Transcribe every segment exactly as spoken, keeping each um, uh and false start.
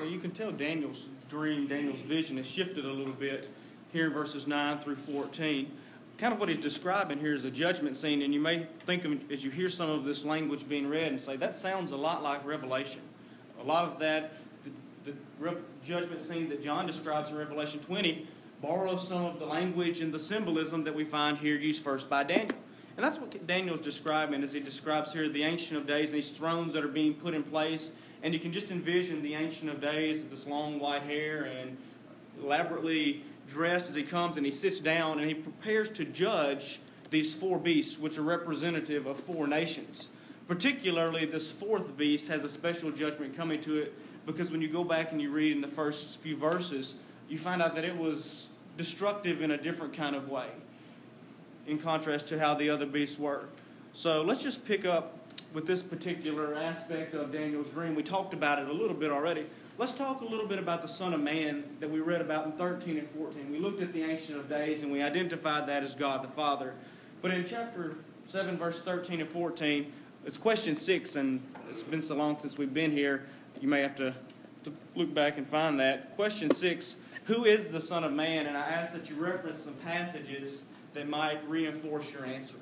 you can tell Daniel's dream, Daniel's vision has shifted a little bit here in verses nine through fourteen. Kind of what he's describing here is a judgment scene, and you may think of, as you hear some of this language being read, and say, that sounds a lot like Revelation. A lot of that, the, the judgment scene that John describes in Revelation twenty, borrows some of the language and the symbolism that we find here used first by Daniel. And that's what Daniel's describing as he describes here the Ancient of Days and these thrones that are being put in place. And you can just envision the Ancient of Days with this long white hair and elaborately dressed as he comes, and he sits down and he prepares to judge these four beasts, which are representative of four nations. Particularly, this fourth beast has a special judgment coming to it, because when you go back and you read in the first few verses, you find out that it was destructive in a different kind of way, in contrast to how the other beasts were. So let's just pick up with this particular aspect of Daniel's dream. We talked about it a little bit already. Let's talk a little bit about the Son of Man that we read about in thirteen and fourteen. We looked at the Ancient of Days and we identified that as God the Father. But in chapter seven, verse thirteen and fourteen, it's question six, and it's been so long since we've been here, you may have to, to look back and find that. Question six, who is the Son of Man? And I ask that you reference some passages that might reinforce your answer.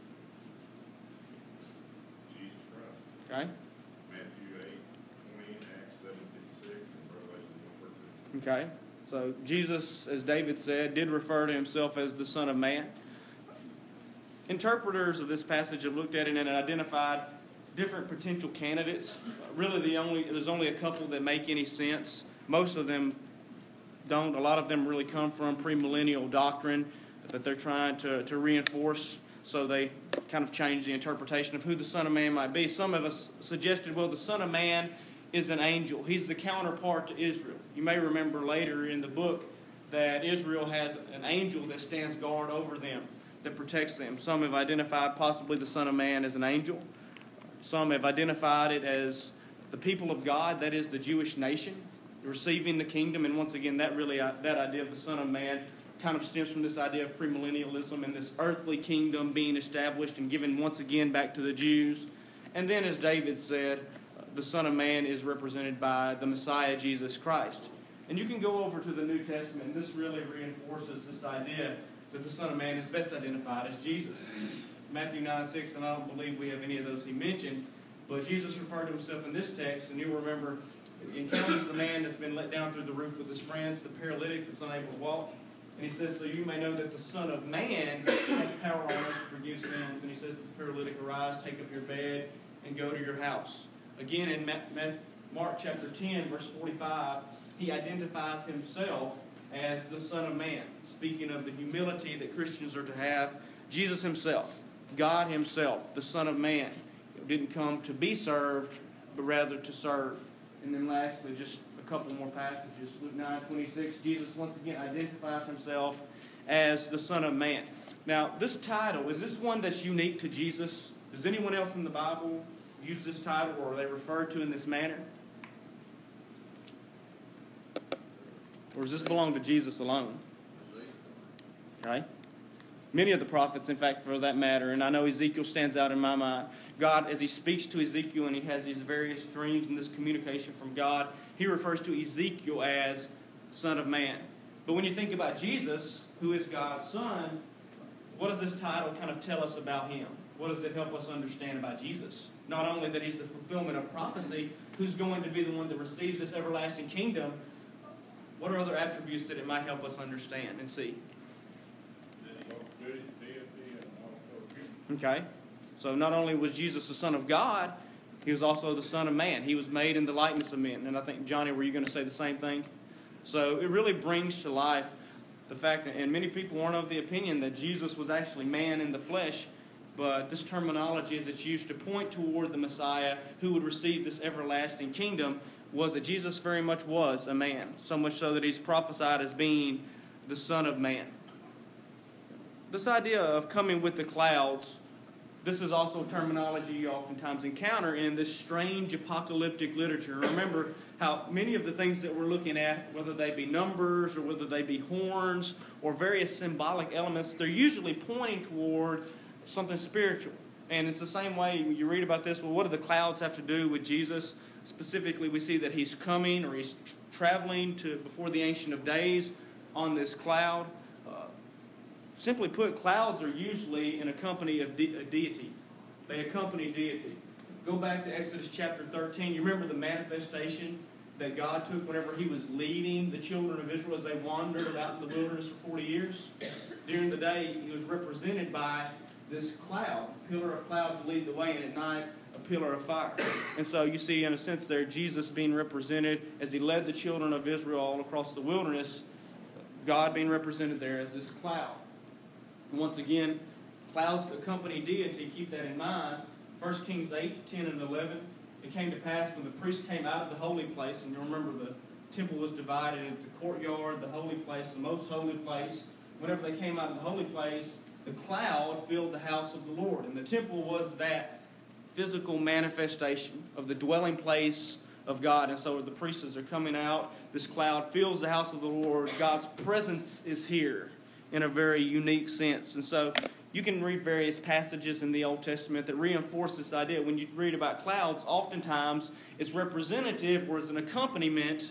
Jesus Christ. Okay? Matthew eight twenty, Acts seven fifty-six, and Revelation one fourteen. Okay? So Jesus, as David said, did refer to himself as the Son of Man. Interpreters of this passage have looked at it and identified different potential candidates. Really, the only there's only a couple that make any sense. Most of them don't. A lot of them really come from premillennial doctrine that they're trying to, to reinforce, so they kind of change the interpretation of who the Son of Man might be. Some of us suggested, well, the Son of Man is an angel. He's the counterpart to Israel. You may remember later in the book that Israel has an angel that stands guard over them, that protects them. Some have identified possibly the Son of Man as an angel. Some have identified it as the people of God, that is the Jewish nation, receiving the kingdom. And once again, that really that idea of the Son of Man kind of stems from this idea of premillennialism and this earthly kingdom being established and given once again back to the Jews. And then, as David said, the Son of Man is represented by the Messiah, Jesus Christ. And you can go over to the New Testament, and this really reinforces this idea that the Son of Man is best identified as Jesus. Matthew nine six, and I don't believe we have any of those he mentioned, but Jesus referred to himself in this text, and you'll remember he encounters the man that's been let down through the roof with his friends, the paralytic that's unable to walk. And he says, so you may know that the Son of Man has power on earth to forgive sins. And he says to the paralytic, arise, take up your bed, and go to your house. Again, in Mark chapter ten, verse forty-five, he identifies himself as the Son of Man, speaking of the humility that Christians are to have. Jesus himself, God himself, the Son of Man, didn't come to be served, but rather to serve. And then lastly, just a couple more passages. Luke nine twenty-six, Jesus once again identifies himself as the Son of Man. Now, this title, is this one that's unique to Jesus? Does anyone else in the Bible use this title, or are they referred to in this manner? Or does this belong to Jesus alone? Okay. Many of the prophets, in fact, for that matter, and I know Ezekiel stands out in my mind. God, as he speaks to Ezekiel and he has these various dreams and this communication from God, he refers to Ezekiel as Son of Man. But when you think about Jesus, who is God's Son, what does this title kind of tell us about him? What does it help us understand about Jesus? Not only that he's the fulfillment of prophecy, who's going to be the one that receives this everlasting kingdom, what are other attributes that it might help us understand and see? Okay, so not only was Jesus the Son of God, he was also the Son of Man. He was made in the likeness of men. And I think, Johnny, were you going to say the same thing? So it really brings to life the fact that, and many people weren't of the opinion that Jesus was actually man in the flesh, but this terminology as it's used to point toward the Messiah who would receive this everlasting kingdom was that Jesus very much was a man, so much so that he's prophesied as being the Son of Man. This idea of coming with the clouds, this is also terminology you oftentimes encounter in this strange apocalyptic literature. Remember how many of the things that we're looking at, whether they be numbers or whether they be horns or various symbolic elements, they're usually pointing toward something spiritual. And it's the same way when you read about this. Well, what do the clouds have to do with Jesus? Specifically, we see that he's coming or he's traveling to before the Ancient of Days on this cloud. Uh, simply put, clouds are usually in a company of de- a deity. They accompany deity. Go back to Exodus chapter thirteen. You remember the manifestation that God took whenever he was leading the children of Israel as they wandered about in the wilderness for forty years? During the day, he was represented by this cloud, a pillar of cloud to lead the way, and at night, a pillar of fire. And so you see, in a sense there, Jesus being represented as he led the children of Israel all across the wilderness, God being represented there as this cloud. And once again, clouds accompany deity. Keep that in mind. First Kings eight, ten, and eleven. It came to pass when the priests came out of the holy place, and you remember the temple was divided into the courtyard, the holy place, the most holy place. Whenever they came out of the holy place, the cloud filled the house of the Lord. And the temple was that physical manifestation of the dwelling place of God. And so the priests are coming out. This cloud fills the house of the Lord. God's presence is here in a very unique sense. And so you can read various passages in the Old Testament that reinforce this idea. When you read about clouds, oftentimes it's representative or it's an accompaniment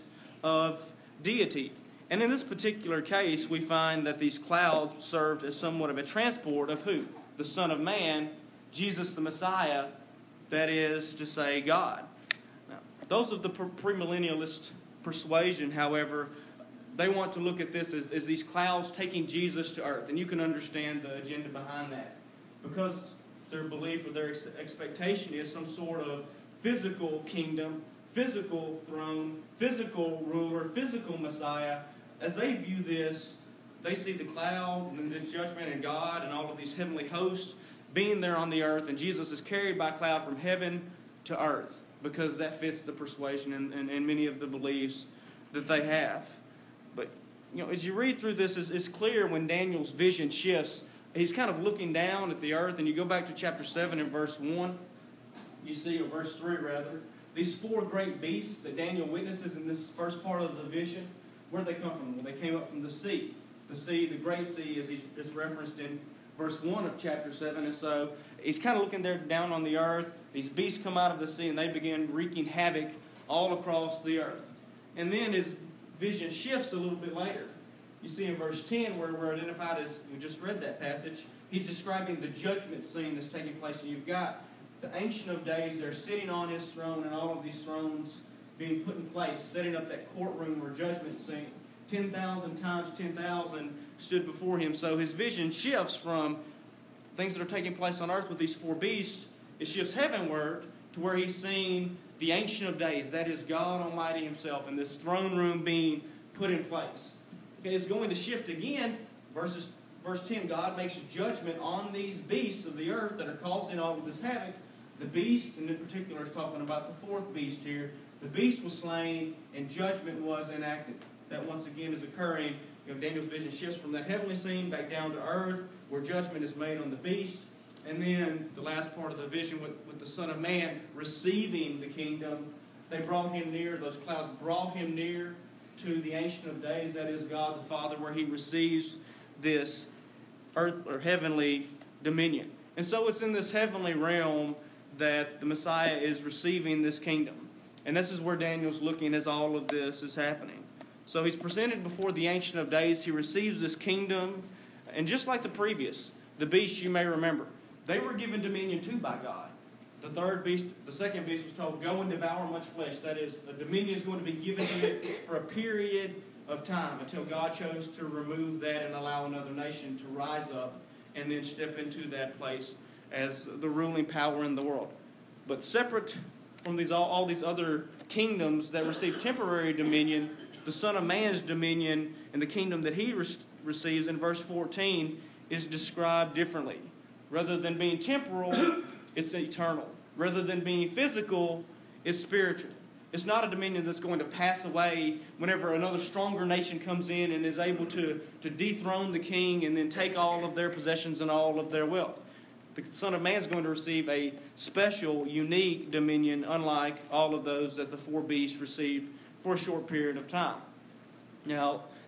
of deity. And in this particular case, we find that these clouds served as somewhat of a transport of who? The Son of Man, Jesus the Messiah, that is to say, God. Now, those of the premillennialist persuasion, however, they want to look at this as, as these clouds taking Jesus to earth. And you can understand the agenda behind that. Because their belief or their ex- expectation is some sort of physical kingdom, physical throne, physical ruler, physical Messiah. As they view this, they see the cloud and this judgment and God and all of these heavenly hosts being there on the earth. And Jesus is carried by cloud from heaven to earth because that fits the persuasion and, and, and many of the beliefs that they have. But, you know, as you read through this, it's, it's clear when Daniel's vision shifts. He's kind of looking down at the earth, and you go back to chapter seven and verse one. You see, or verse three rather, these four great beasts that Daniel witnesses in this first part of the vision. Where did they come from? Well, they came up from the sea. The sea, the great sea, is, is referenced in verse one of chapter seven. And so he's kind of looking there down on the earth. These beasts come out of the sea, and they begin wreaking havoc all across the earth. And then his vision shifts a little bit later. You see in verse ten where we're identified as, we just read that passage, he's describing the judgment scene that's taking place. And you've got the Ancient of Days there sitting on his throne, and all of these thrones being put in place, setting up that courtroom or judgment scene. ten thousand times ten thousand stood before him. So his vision shifts from things that are taking place on earth with these four beasts. It shifts heavenward to where he's seeing the Ancient of Days, that is God Almighty himself, and this throne room being put in place. Okay, it's going to shift again. Verses, verse ten, God makes judgment on these beasts of the earth that are causing all of this havoc. The beast, and in particular, is talking about the fourth beast here. The beast was slain, and judgment was enacted. That once again is occurring. You know, Daniel's vision shifts from that heavenly scene back down to earth, where judgment is made on the beast. And then the last part of the vision with, with the Son of Man receiving the kingdom. They brought him near, those clouds brought him near to the Ancient of Days, that is God the Father, where he receives this earth or heavenly dominion. And so it's in this heavenly realm that the Messiah is receiving this kingdom. And this is where Daniel's looking as all of this is happening. So he's presented before the Ancient of Days. He receives this kingdom. And just like the previous, the beasts, you may remember, they were given dominion too by God. The third beast, the second beast was told, go and devour much flesh. That is, a dominion is going to be given to it for a period of time until God chose to remove that and allow another nation to rise up and then step into that place as the ruling power in the world. But separate from these all, all these other kingdoms that receive temporary dominion, the Son of Man's dominion and the kingdom that he re- receives in verse fourteen is described differently. Rather than being temporal, it's eternal. Rather than being physical, it's spiritual. It's not a dominion that's going to pass away whenever another stronger nation comes in and is able to, to dethrone the king and then take all of their possessions and all of their wealth. The Son of Man is going to receive a special, unique dominion, unlike all of those that the four beasts received for a short period of time. Now,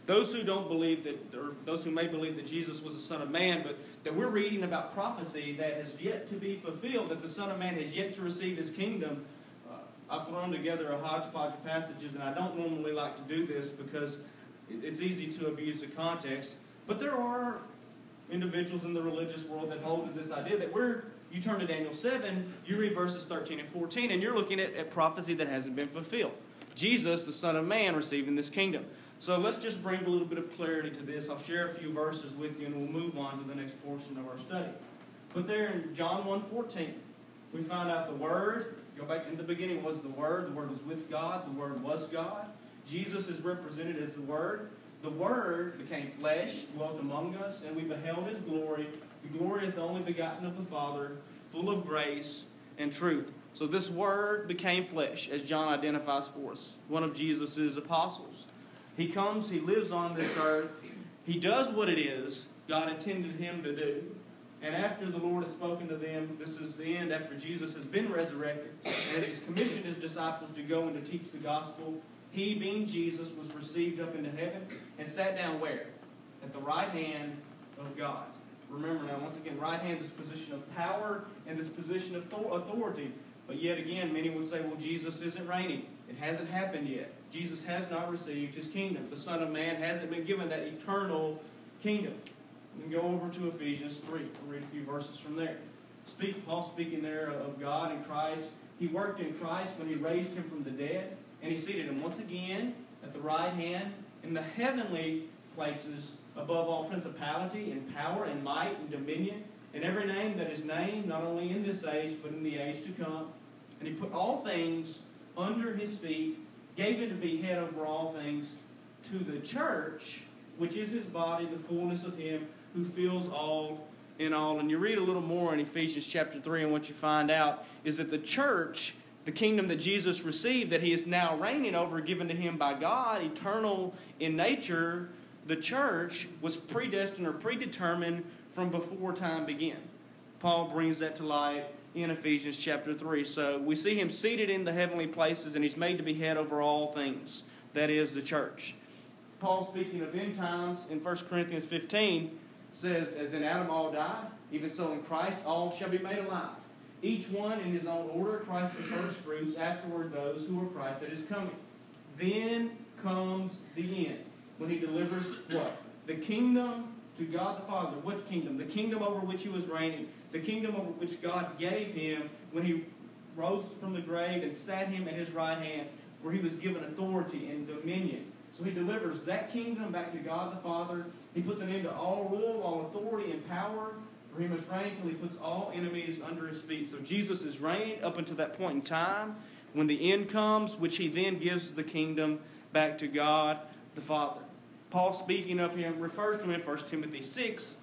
Those who don't believe that, or those who may believe that Jesus was the Son of Man, but that we're reading about prophecy that has yet to be fulfilled, that the Son of Man has yet to receive his kingdom. Uh, I've thrown together a hodgepodge of passages, and I don't normally like to do this because it's easy to abuse the context. But there are individuals in the religious world that hold to this idea that we're, you turn to Daniel seven, you read verses thirteen and fourteen, and you're looking at, at prophecy that hasn't been fulfilled. Jesus, the Son of Man, receiving this kingdom. So let's just bring a little bit of clarity to this. I'll share a few verses with you, and we'll move on to the next portion of our study. But there in John one fourteen, we find out the Word, go back in the beginning was the Word, the Word was with God, the Word was God. Jesus is represented as the Word. The Word became flesh, dwelt among us, and we beheld His glory. The glory is the only begotten of the Father, full of grace and truth. So this Word became flesh, as John identifies for us, one of Jesus' apostles. He comes, He lives on this earth. He does what it is God intended Him to do. And after the Lord has spoken to them, this is the end after Jesus has been resurrected, and He's commissioned His disciples to go and to teach the gospel. He, being Jesus, was received up into heaven and sat down where? At the right hand of God. Remember now, once again, right hand, this position of power and this position of authority. But yet again, many would say, well, Jesus isn't reigning. It hasn't happened yet. Jesus has not received His kingdom. The Son of Man hasn't been given that eternal kingdom. We can go over to Ephesians three. We'll read a few verses from there. Speak, Paul speaking there of God and Christ. He worked in Christ when He raised Him from the dead. And He seated Him once again at the right hand in the heavenly places above all principality and power and might and dominion and every name that is named, not only in this age, but in the age to come. And He put all things under His feet, gave Him to be head over all things to the church, which is His body, the fullness of Him who fills all in all. And you read a little more in Ephesians chapter three, and what you find out is that the church, the kingdom that Jesus received, that He is now reigning over, given to Him by God, eternal in nature, the church was predestined or predetermined from before time began. Paul brings that to light in Ephesians chapter three. So we see Him seated in the heavenly places, and He's made to be head over all things. That is the church. Paul, speaking of end times, in First Corinthians fifteen, says, as in Adam all died, even so in Christ all shall be made alive. Each one in his own order, Christ the first fruits, afterward those who are Christ that is coming. Then comes the end, when He delivers what? The kingdom to God the Father. What kingdom? The kingdom over which He was reigning. The kingdom over which God gave Him when He rose from the grave and sat Him at His right hand, where He was given authority and dominion. So He delivers that kingdom back to God the Father. He puts an end to all rule, all authority and power. For He must reign until He puts all enemies under His feet. So Jesus is reigning up until that point in time, when the end comes, which He then gives the kingdom back to God the Father. Paul, speaking of Him, refers to Him in First Timothy six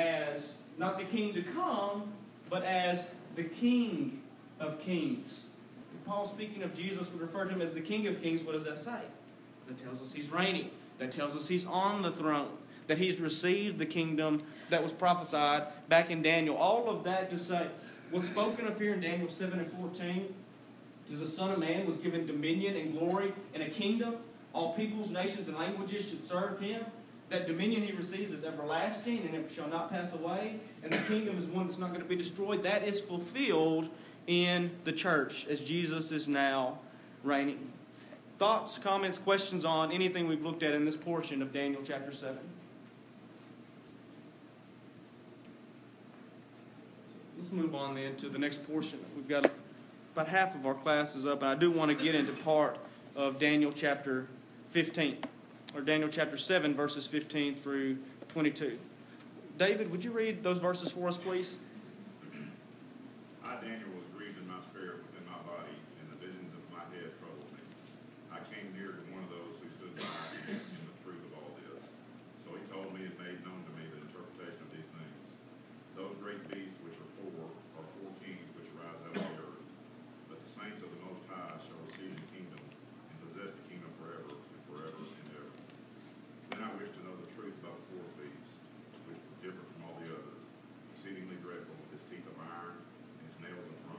as not the king to come, but as the King of kings. If Paul, speaking of Jesus, would refer to Him as the King of kings, what does that say? That tells us He's reigning. That tells us He's on the throne. That He's received the kingdom that was prophesied back in Daniel. All of that to say, what's spoken of here in Daniel seven and fourteen, to the Son of Man was given dominion and glory and a kingdom. All peoples, nations, and languages should serve Him. That dominion He receives is everlasting, and it shall not pass away. And the kingdom is one that's not going to be destroyed. That is fulfilled in the church, as Jesus is now reigning. Thoughts, comments, questions on anything we've looked at in this portion of Daniel chapter seven? Let's move on then to the next portion. We've got about half of our classes up, and I do want to get into part of Daniel chapter fifteen, or Daniel chapter seven, verses fifteen through twenty-two. David, would you read those verses for us, please? I, Daniel, was grieved in my spirit within my body, and the visions of my head troubled me. I came near to one of those who stood by in the truth of all this. So he told me and made known to me the interpretation of these things. Those great beasts which are four are four kings which rise out of the earth. But the saints of the Most High shall receive the kingdom and possess the kingdom forever and forever and ever. Then I wish to know the truth about the fourth beast, which was different from all the others, exceedingly dreadful, with his teeth of iron and his nails of bronze.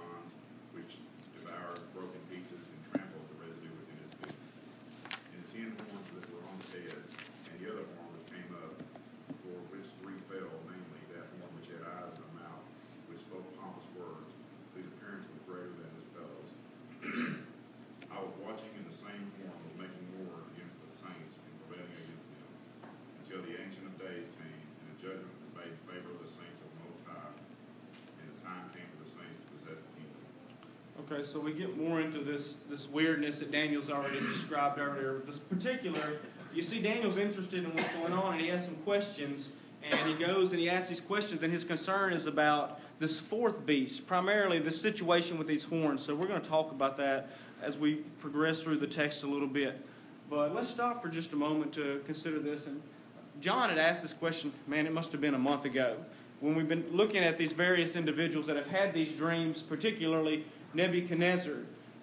Okay, so we get more into this, this weirdness that Daniel's already described earlier. This particular, you see Daniel's interested in what's going on, and he has some questions, and he goes and he asks these questions, and his concern is about this fourth beast, primarily the situation with these horns. So we're going to talk about that as we progress through the text a little bit. But let's stop for just a moment to consider this. And John had asked this question, man, it must have been a month ago, when we've been looking at these various individuals that have had these dreams, particularly Nebuchadnezzar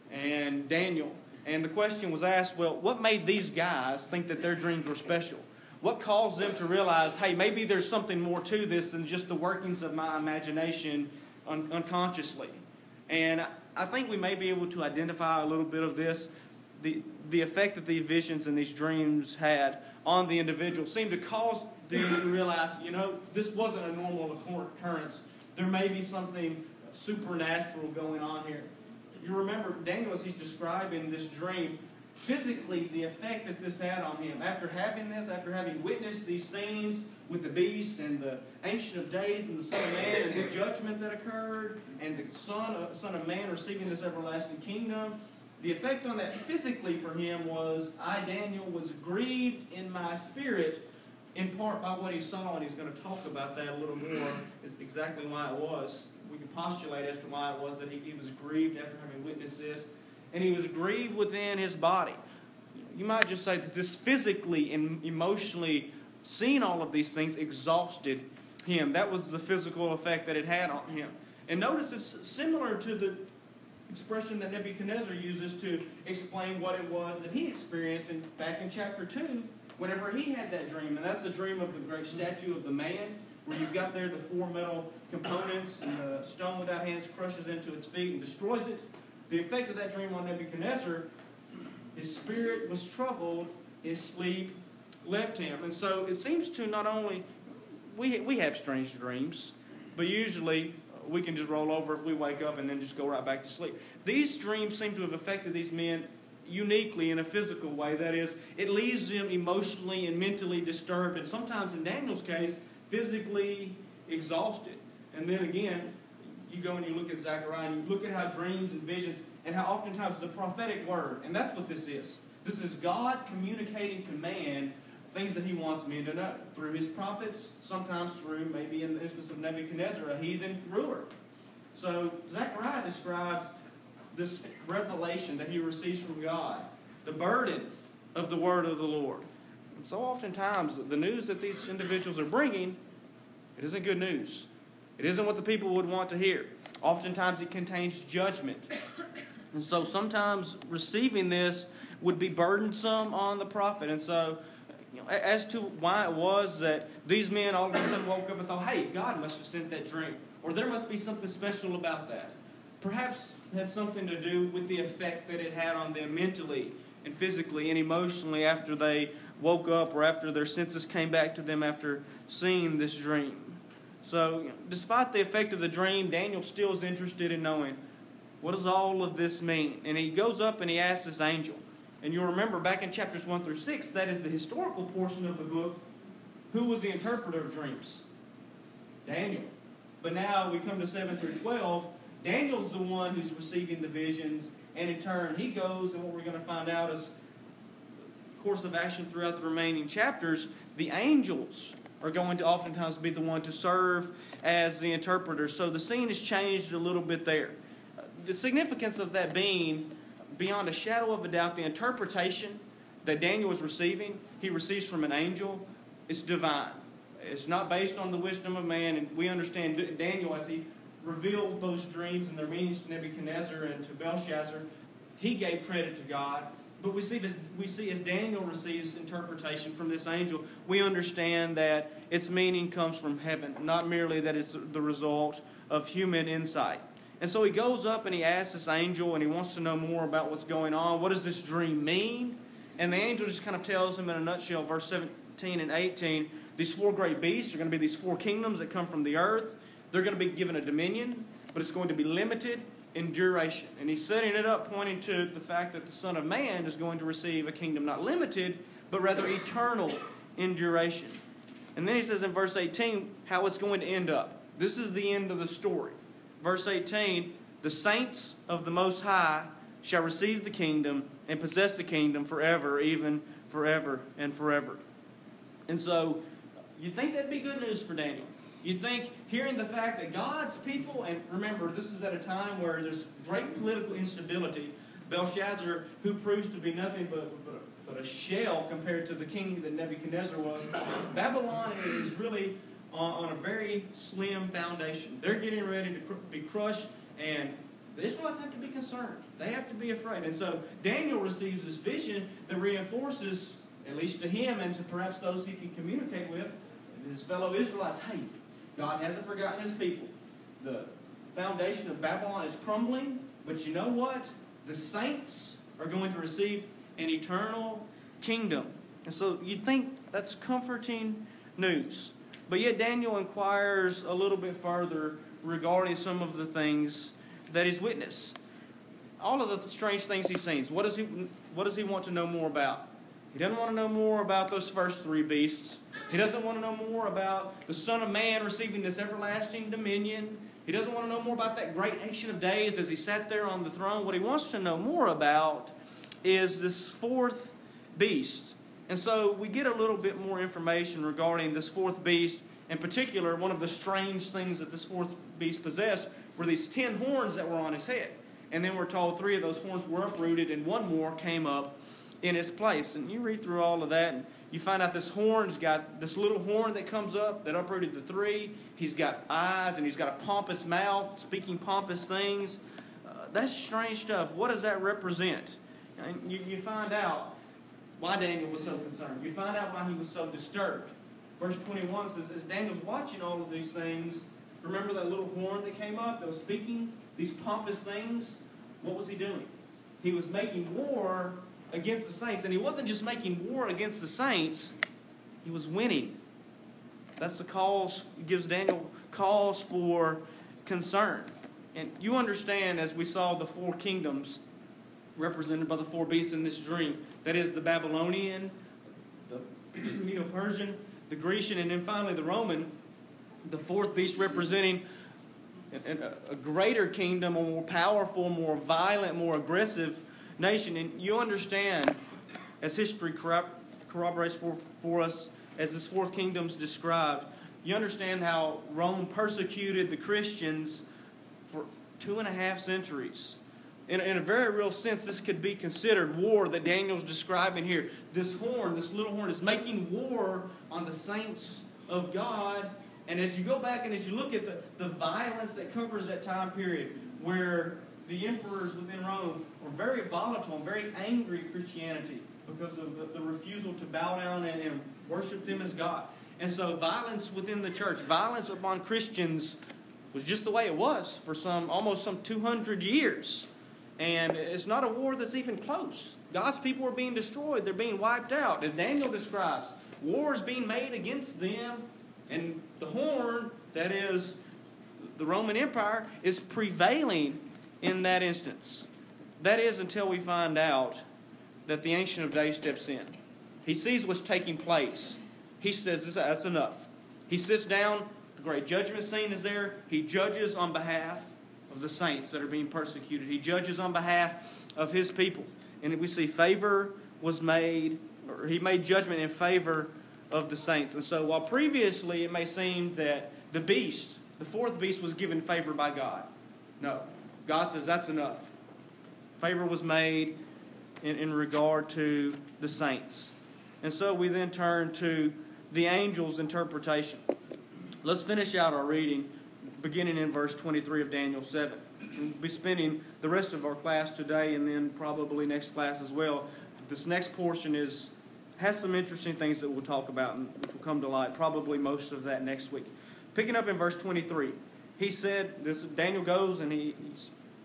and Daniel. And the question was asked, well, what made these guys think that their dreams were special? What caused them to realize, hey, maybe there's something more to this than just the workings of my imagination un- unconsciously? And I think we may be able to identify a little bit of this. The, the effect that these visions and these dreams had on the individual seemed to cause them to realize, you know, this wasn't a normal occurrence. There may be something supernatural going on here. You remember Daniel, as he's describing this dream, physically the effect that this had on him. After having this, after having witnessed these scenes with the beast and the Ancient of Days and the Son of Man and the judgment that occurred and the Son of, Son of Man receiving this everlasting kingdom, the effect on that physically for him was, I, Daniel, was grieved in my spirit, in part by what he saw, and he's going to talk about that a little more, is exactly why it was. We can postulate as to why it was that he, he was grieved after having witnessed this. And he was grieved within his body. You might just say that this physically and emotionally seeing all of these things exhausted him. That was the physical effect that it had on him. And notice it's similar to the expression that Nebuchadnezzar uses to explain what it was that he experienced in, back in chapter two, whenever he had that dream. And that's the dream of the great statue of the man, where you've got there the four metal components, and the stone without hands crushes into its feet and destroys it. The effect of that dream on Nebuchadnezzar, his spirit was troubled, his sleep left him. And so it seems to not only, we we have strange dreams, but usually we can just roll over if we wake up and then just go right back to sleep. These dreams seem to have affected these men uniquely in a physical way. That is, it leaves them emotionally and mentally disturbed, and sometimes in Daniel's case, physically exhausted. And then again, you go and you look at Zechariah and you look at how dreams and visions and how oftentimes it's a prophetic word. And that's what this is. This is God communicating to man things that he wants men to know through his prophets, sometimes through, maybe in the instance of Nebuchadnezzar, a heathen ruler. So Zechariah describes this revelation that he receives from God, the burden of the word of the Lord. And so oftentimes the news that these individuals are bringing, it isn't good news. It isn't what the people would want to hear. Oftentimes it contains judgment. And so sometimes receiving this would be burdensome on the prophet. And so, you know, as to why it was that these men all of a sudden woke up and thought, hey, God must have sent that dream, or there must be something special about that. Perhaps it had something to do with the effect that it had on them mentally and physically and emotionally after they woke up, or after their senses came back to them after seeing this dream. So, you know, despite the effect of the dream, Daniel still is interested in knowing, what does all of this mean? And he goes up and he asks this angel. And you'll remember back in chapters one through six, that is the historical portion of the book, who was the interpreter of dreams? Daniel. But now we come to seven through twelve, Daniel's the one who's receiving the visions, and in turn he goes, and what we're going to find out is course of action throughout the remaining chapters, the angels are going to oftentimes be the one to serve as the interpreter. So the scene has changed a little bit there. The significance of that being, beyond a shadow of a doubt, the interpretation that Daniel is receiving, he receives from an angel, is divine. It's not based on the wisdom of man, and we understand Daniel, as he revealed those dreams and their meanings to Nebuchadnezzar and to Belshazzar, he gave credit to God. But we see this, we see as Daniel receives interpretation from this angel, we understand that its meaning comes from heaven, not merely that it's the result of human insight. And so he goes up and he asks this angel, and he wants to know more about what's going on. What does this dream mean? And the angel just kind of tells him in a nutshell, verse seventeen and eighteen, these four great beasts are going to be these four kingdoms that come from the earth. They're going to be given a dominion, but it's going to be limited in duration. And he's setting it up, pointing to the fact that the Son of Man is going to receive a kingdom not limited, but rather eternal in duration. And then he says in verse eighteen how it's going to end up. This is the end of the story. Verse eighteen, The saints of the Most High shall receive the kingdom and possess the kingdom forever, even forever and forever. And so, you'd think that'd be good news for Daniel. You'd think, hearing the fact that God's people, and remember, this is at a time where there's great political instability. Belshazzar, who proves to be nothing but, but, but a shell compared to the king that Nebuchadnezzar was, Babylon is really on, on a very slim foundation. They're getting ready to cr- be crushed, and the Israelites have to be concerned. They have to be afraid. And so Daniel receives this vision that reinforces, at least to him and to perhaps those he can communicate with, his fellow Israelites, hey, God hasn't forgotten his people. The foundation of Babylon is crumbling, but you know what? The saints are going to receive an eternal kingdom. And so you'd think that's comforting news. But yet Daniel inquires a little bit further regarding some of the things that he's witnessed. All of the strange things he's seen. What does he, what does he want to know more about? He doesn't want to know more about those first three beasts. He doesn't want to know more about the Son of Man receiving this everlasting dominion. He doesn't want to know more about that great Ancient of Days as he sat there on the throne. What he wants to know more about is this fourth beast. And so we get a little bit more information regarding this fourth beast. In particular, one of the strange things that this fourth beast possessed were these ten horns that were on his head. And then we're told three of those horns were uprooted and one more came up in its place. And you read through all of that and you find out this horn's got this little horn that comes up that uprooted the three. He's got eyes and he's got a pompous mouth, speaking pompous things. Uh, that's strange stuff. What does that represent? And you, you find out why Daniel was so concerned. You find out why he was so disturbed. Verse twenty-one says, as Daniel's watching all of these things, remember that little horn that came up that was speaking these pompous things? What was he doing? He was making war against the saints. And he wasn't just making war against the saints, he was winning. That's the cause, gives Daniel cause for concern. And you understand, as we saw the four kingdoms represented by the four beasts in this dream, that is the Babylonian, the Medo-Persian, the Grecian, and then finally the Roman, the fourth beast representing a greater kingdom, a more powerful, more violent, more aggressive nation. And you understand, as history corroborates for, for us, as this fourth kingdom's described, you understand how Rome persecuted the Christians for two and a half centuries. In, in a very real sense, this could be considered war that Daniel's describing here. This horn, this little horn, is making war on the saints of God. And as you go back and as you look at the, the violence that covers that time period, where the emperors within Rome were very volatile and very angry at Christianity because of the, the refusal to bow down and, and worship them as God. And so violence within the church, violence upon Christians was just the way it was for some almost some two hundred years. And it's not a war that's even close. God's people are being destroyed. They're being wiped out. As Daniel describes, war is being made against them. And the horn, that is the Roman Empire, is prevailing in that instance. That is until we find out that the Ancient of Days steps in. He sees what's taking place. He says, that's enough. He sits down. The great judgment scene is there. He judges on behalf of the saints that are being persecuted. He judges on behalf of his people. And we see favor was made, or he made judgment in favor of the saints. And so while previously it may seem that the beast, the fourth beast, was given favor by God, no. God says that's enough. Favor was made in, in regard to the saints. And so we then turn to the angel's interpretation. Let's finish out our reading beginning in verse twenty-three of Daniel seven. We'll be spending the rest of our class today and then probably next class as well. This next portion is has some interesting things that we'll talk about and which will come to light, probably most of that next week. Picking up in verse twenty-three, he said, this Daniel goes and he, he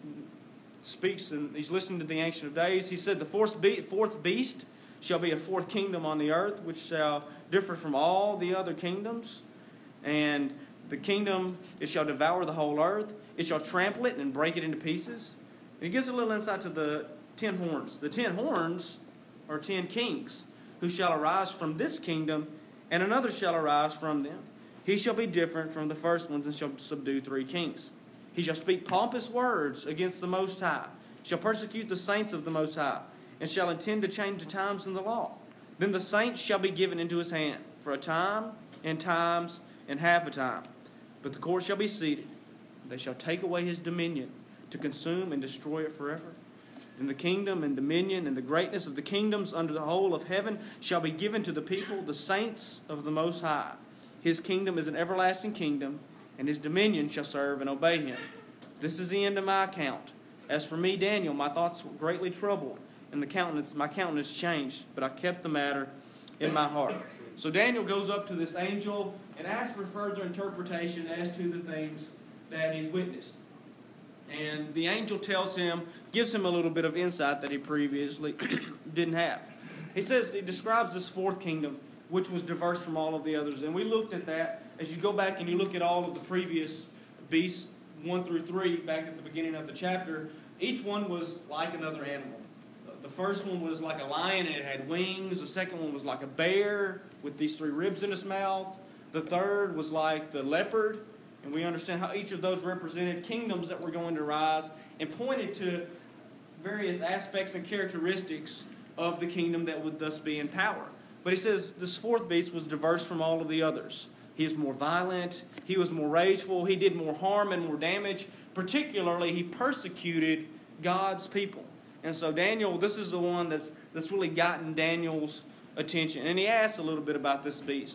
speaks and he's listening to the Ancient of Days. He said, the fourth, be- fourth beast shall be a fourth kingdom on the earth, which shall differ from all the other kingdoms. And the kingdom, it shall devour the whole earth. It shall trample it and break it into pieces. And he gives a little insight to the ten horns. The ten horns are ten kings who shall arise from this kingdom, and another shall arise from them. He shall be different from the first ones and shall subdue three kings. He shall speak pompous words against the Most High, shall persecute the saints of the Most High, and shall intend to change the times in the law. Then the saints shall be given into his hand for a time, and times, and half a time. But the court shall be seated. They shall take away his dominion, to consume and destroy it forever. Then the kingdom and dominion and the greatness of the kingdoms under the whole of heaven shall be given to the people, the saints of the Most High. His kingdom is an everlasting kingdom, and his dominion shall serve and obey him. This is the end of my account. As for me, Daniel, my thoughts were greatly troubled, and the countenance, my countenance changed, but I kept the matter in my heart. So Daniel goes up to this angel and asks for further interpretation as to the things that he's witnessed. And the angel tells him, gives him a little bit of insight that he previously didn't have. He says, he describes this fourth kingdom, which was diverse from all of the others. And we looked at that. As you go back and you look at all of the previous beasts, one through three, back at the beginning of the chapter, each one was like another animal. The first one was like a lion and it had wings. The second one was like a bear with these three ribs in its mouth. The third was like the leopard. And we understand how each of those represented kingdoms that were going to rise and pointed to various aspects and characteristics of the kingdom that would thus be in power. But he says this fourth beast was diverse from all of the others. He was more violent. He was more rageful. He did more harm and more damage. Particularly, he persecuted God's people. And so Daniel, this is the one that's, that's really gotten Daniel's attention. And he asks a little bit about this beast.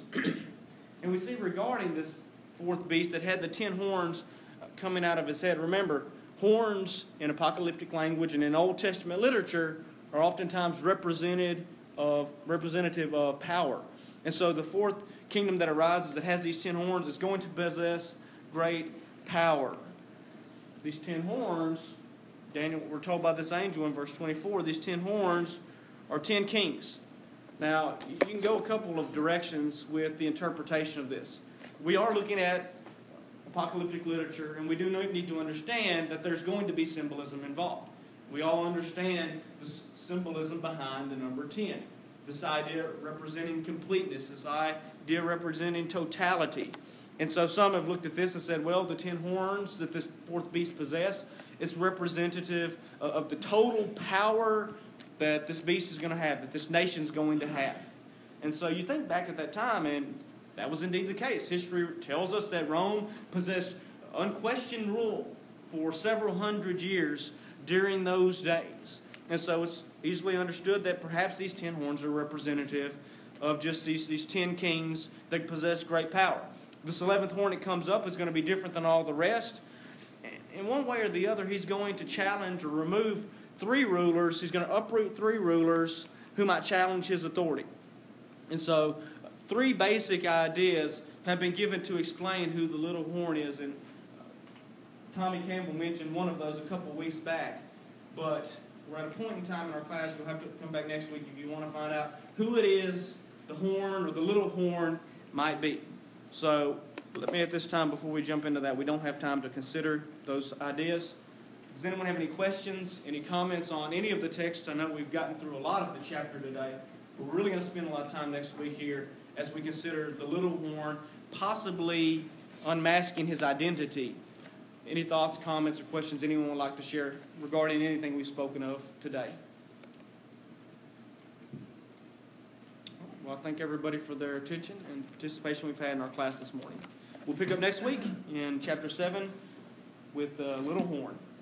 And we see regarding this fourth beast that had the ten horns coming out of his head. Remember, horns in apocalyptic language and in Old Testament literature are oftentimes represented of representative of power. And so the fourth kingdom that arises that has these ten horns is going to possess great power. These ten horns, Daniel, we're told by this angel in verse twenty-four, these ten horns are ten kings. Now, you can go a couple of directions with the interpretation of this. We are looking at apocalyptic literature, and we do need to understand that there's going to be symbolism involved. We all understand the symbolism behind the number ten. This idea representing completeness, this idea representing totality. And so some have looked at this and said, well, the ten horns that this fourth beast possesses is representative of the total power that this beast is going to have, that this nation is going to have. And so you think back at that time, and that was indeed the case. History tells us that Rome possessed unquestioned rule for several hundred years during those days. And so it's easily understood that perhaps these ten horns are representative of just these, these ten kings that possess great power. This eleventh horn that comes up is going to be different than all the rest. In one way or the other, he's going to challenge or remove three rulers. He's going to uproot three rulers who might challenge his authority. And so three basic ideas have been given to explain who the little horn is. And Tommy Campbell mentioned one of those a couple of weeks back. But we're at a point in time in our class, you'll have to come back next week if you want to find out who it is the horn or the little horn might be. So let me at this time, before we jump into that, we don't have time to consider those ideas. Does anyone have any questions, any comments on any of the texts? I know we've gotten through a lot of the chapter today. We're really going to spend a lot of time next week here as we consider the little horn possibly unmasking his identity. Any thoughts, comments, or questions anyone would like to share regarding anything we've spoken of today? Well, I thank everybody for their attention and participation we've had in our class this morning. We'll pick up next week in chapter seven with the little horn.